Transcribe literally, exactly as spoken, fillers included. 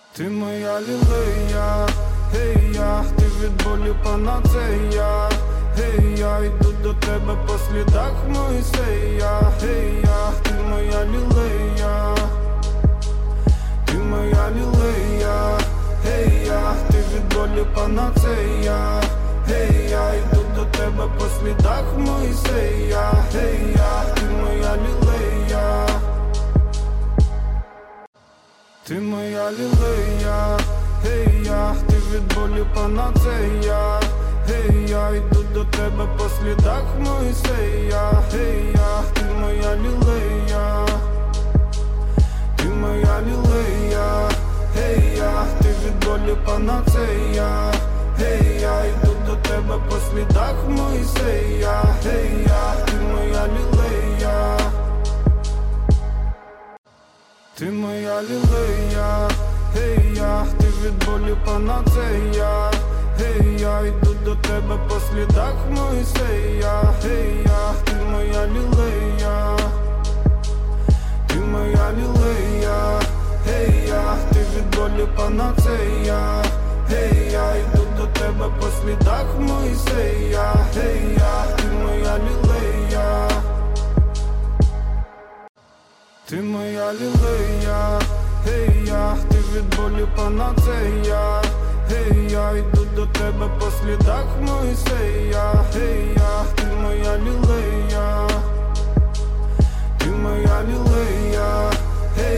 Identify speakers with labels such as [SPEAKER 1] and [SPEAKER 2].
[SPEAKER 1] Ти моя лілея, гей я, ти від болю панацея. Гей я, йду до тебе по слідах Мойсея. Гей я, ти моя лілея, ти моя лілея. Гей я, ти від болю панацея. Гей я, йду до тебе по слідах Мойсея. Гей я, ти моя лілея, ти моя лілея. Гей я, ти від болю панацея. Гей я, йду до тебе по слідах Мойсея. Гей я, ти моя лілея, ти моя лілея. Гей я, ти від болю панацея. Гей я, йду до тебе по слідах Мойсея. Гей я, ти моя лілея, ти моя лілея. Гей я, ти від болю панацея. Гей я, йду до тебе по слідах Мойсея. Гей я, ти моя лілея, ти моя лілея. Гей я, ти від болю панацея. Гей я, йду до тебе по слідах Мойсея. Гей я, ти моя лілея, ти моя лілея. Гей я, ти від болю панацея. Гей я, йду до тебе по слідах Мойсея. Гей